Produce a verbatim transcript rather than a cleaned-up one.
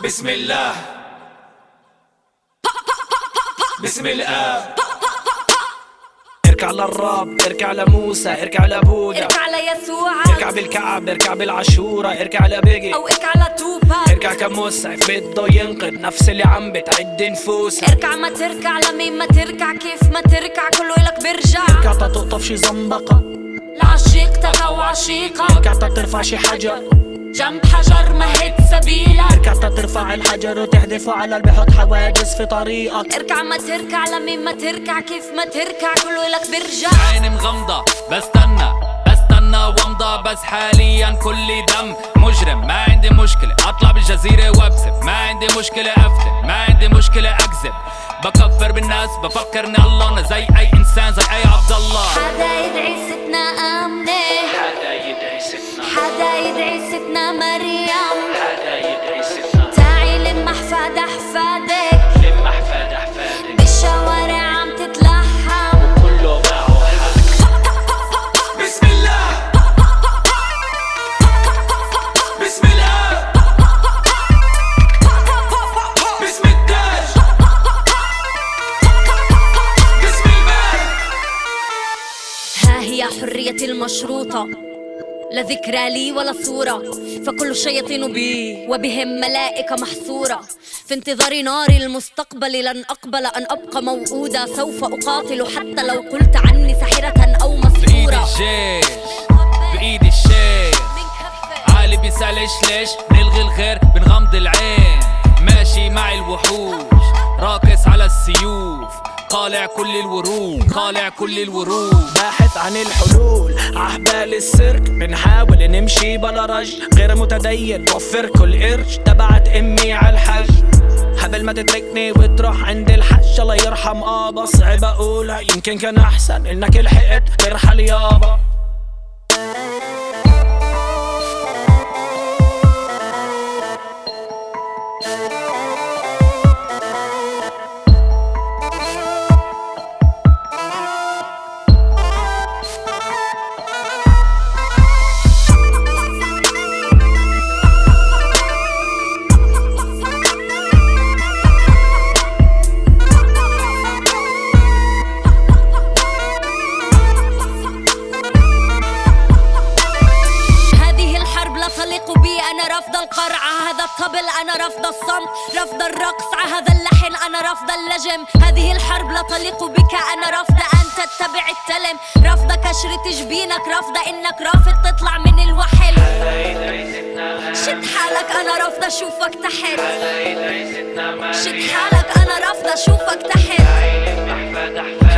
بسم الله بسم الله. اركع للرب، اركع لموسى، اركع لبودا، اركع ليسوع، اركع بالكعب، اركع بالعاشورة، اركع لبيجي او اركع لتوباك، اركع كمسعف بده ينقذ نفس اللي عم بتعد نفوسها. اركع ما تركع لمين ما تركع كيف ما تركع كله إلك برجع. اركع تقطف شي زنبقة لعشيقتك او عشيقك، اركع ترفع شي حجر جنب حجر مهد سبيلك. اركع ترفع الحجر وتحدفه على اللي بحط حواجز في طريقك. اركع ما تركع لمين ما تركع كيف ما تركع كله إلك برجع. عيني مغمضة بستنى بستنى وامضى، بس حاليا كل دم مجرم. ما عندي مشكلة اطلع بالجزيرة وابسم، ما عندي مشكلة افتن، ما عندي مشكلة اكذب. بكفر بالناس بفكرني الله، انا زي اي انسان زي اي عبد الله. حدا يدعي ستنا امنه، حدا يدعي ستنا، حدا يدعي ستنا مريم، حدا يدعي ستنا. تعي لم احفاد احفادك، لم احفاد احفادك بالشوارع عم تتلحم وكله معه حق. بسم الله بسم الله بسم التاج بسم المال. ها هي حريتي المشروطة، لا ذكرى لي ولا صورة، فكل الشياطين بي وبهم ملائكة محصورة. في انتظار ناري المستقبل لن أقبل أن أبقى موؤودة، سوف أقاتل حتى لو قلت عني ساحرة أو بإيدي مسحورة. الجيش بإيدي الشيش، عالي بيسألش ليش بنلغي الغير بنغمض العين. ماشي مع الوحوش راكس على السيوف، قالع كل الورود قالع كل الورود. باحث عن الحلول عهبال السيرك، بنحاول نمشي بلا رج. غير متدين وفر كل قرش، تبعت امي عالحج. قبل ما تتركني وتروح عند الحج الله يرحم ابا، صعب اقولها يمكن كان احسن انك لحقت ترحل يابا. تليق بي أنا رافضة القرعة، هذا الطبل أنا رافضة الصمت، رافضة الرقص ع هذا اللحن أنا رافضة اللجم. هذه الحرب لا تليق بك أنا رافضة أن تتبع التلم، رافضة كشرة جبينك، رافضة إنك رافض تطلع من الوحل. شد حالك أنا رافضة أشوفك تحت، شد حالك أنا رافضة أشوفك تحت.